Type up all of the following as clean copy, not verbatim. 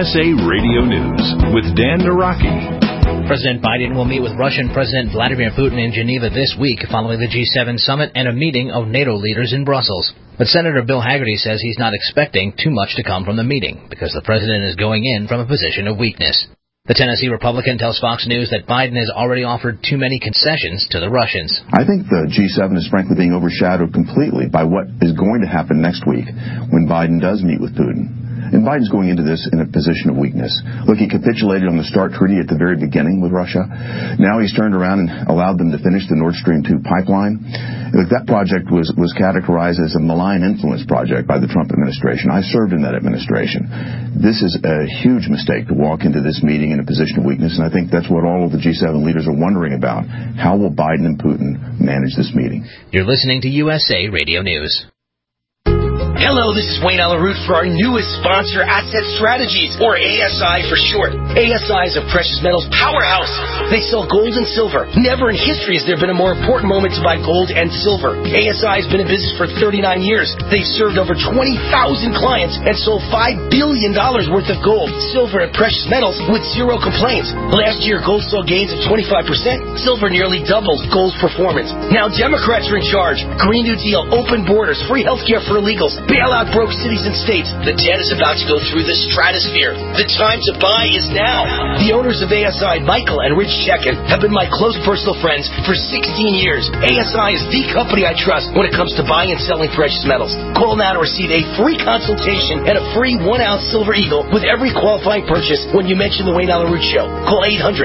USA Radio News with Dan Naraki. President Biden will meet with Russian President Vladimir Putin in Geneva this week following the G7 summit and a meeting of NATO leaders in Brussels. But Senator Bill Hagerty says he's not expecting too much to come from the meeting because the president is going in from a position of weakness. The Tennessee Republican tells Fox News that Biden has already offered too many concessions to the Russians. I think the G7 is frankly being overshadowed completely by what is going to happen next week when Biden does meet with Putin. And Biden's going into this in a position of weakness. Look, he capitulated on the START treaty at the very beginning with Russia. Now he's turned around and allowed them to finish the Nord Stream 2 pipeline. Look, that project was categorized as a malign influence project by the Trump administration. I served in that administration. This is a huge mistake to walk into this meeting in a position of weakness, and I think that's what all of the G7 leaders are wondering about. How will Biden and Putin manage this meeting? You're listening to USA Radio News. Hello, this is Wayne Alaroot for our newest sponsor, Asset Strategies, or ASI for short. ASI is a precious metals powerhouse. They sell gold and silver. Never in history has there been a more important moment to buy gold and silver. ASI has been in business for 39 years. They've served over 20,000 clients and sold $5 billion worth of gold, silver, and precious metals with zero complaints. Last year, gold saw gains of 25%. Silver nearly doubled gold's performance. Now Democrats are in charge. Green New Deal, open borders, free health care for illegals, bailout broke cities and states. The debt is about to go through the stratosphere. The time to buy is now. The owners of ASI, Michael and Rich Chekin, have been my close personal friends for 16 years. ASI is the company I trust when it comes to buying and selling precious metals. Call now to receive a free consultation and a free 1-ounce Silver Eagle with every qualifying purchase when you mention the Wayne Alaroot Show. Call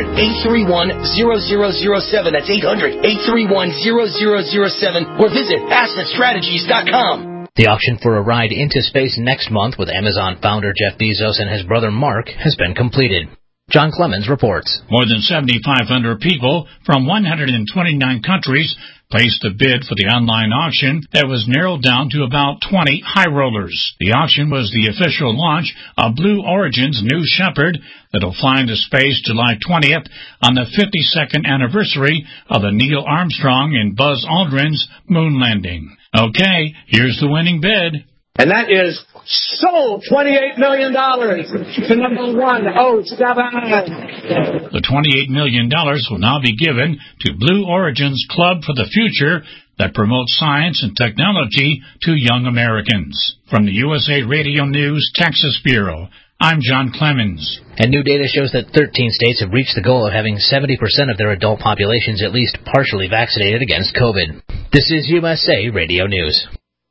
800-831-0007. That's 800-831-0007 or visit AssetStrategies.com. The auction for a ride into space next month with Amazon founder Jeff Bezos and his brother Mark has been completed. John Clemens reports. More than 7,500 people from 129 countries placed a bid for the online auction that was narrowed down to about 20 high rollers. The auction was the official launch of Blue Origin's New Shepard that'll fly into space July 20th on the 52nd anniversary of the Neil Armstrong and Buzz Aldrin's moon landing. Okay, here's the winning bid. And that is sold $28 million to number 107. The $28 million will now be given to Blue Origin's Club for the Future that promotes science and technology to young Americans. From the USA Radio News Texas Bureau, I'm John Clemens. And new data shows that 13 states have reached the goal of having 70% of their adult populations at least partially vaccinated against COVID. This is USA Radio News.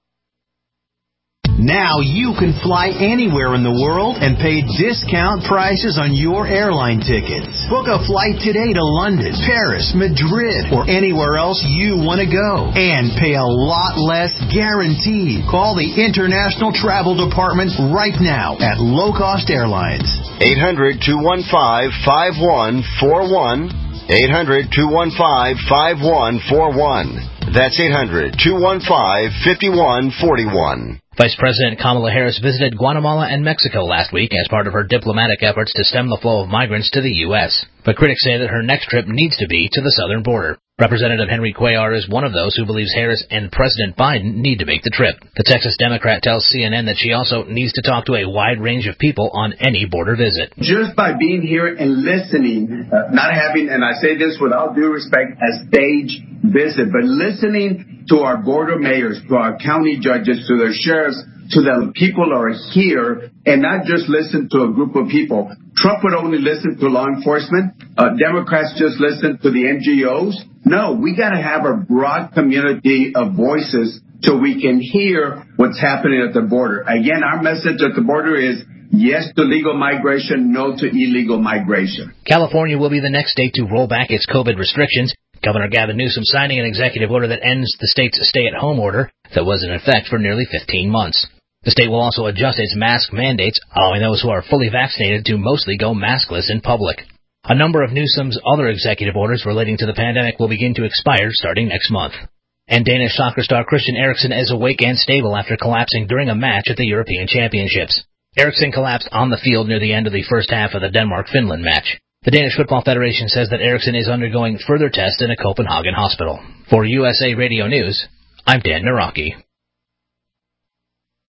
Now you can fly anywhere in the world and pay discount prices on your airline tickets. Book a flight today to London, Paris, Madrid, or anywhere else you want to go. And pay a lot less guaranteed. Call the International Travel Department right now at Low Cost Airlines. 800-215-5141. 800-215-5141. That's 800-215-5141. Vice President Kamala Harris visited Guatemala and Mexico last week as part of her diplomatic efforts to stem the flow of migrants to the U.S. But critics say that her next trip needs to be to the southern border. Representative Henry Cuellar is one of those who believes Harris and President Biden need to make the trip. The Texas Democrat tells CNN that she also needs to talk to a wide range of people on any border visit. Just by being here and listening, not having, and I say this with all due respect, a stage visit, but listening to our border mayors, to our county judges, to their sheriffs, to the people who are here, and not just listen to a group of people. Trump would only listen to law enforcement. Democrats just listen to the NGOs. No, we got to have a broad community of voices so we can hear what's happening at the border. Again, our message at the border is yes to legal migration, no to illegal migration. California will be the next state to roll back its COVID restrictions. Governor Gavin Newsom signing an executive order that ends the state's stay-at-home order that was in effect for nearly 15 months. The state will also adjust its mask mandates, allowing those who are fully vaccinated to mostly go maskless in public. A number of Newsom's other executive orders relating to the pandemic will begin to expire starting next month. And Danish soccer star Christian Eriksen is awake and stable after collapsing during a match at the European Championships. Eriksen collapsed on the field near the end of the first half of the Denmark-Finland match. The Danish Football Federation says that Eriksen is undergoing further tests in a Copenhagen hospital. For USA Radio News, I'm Dan Naraki.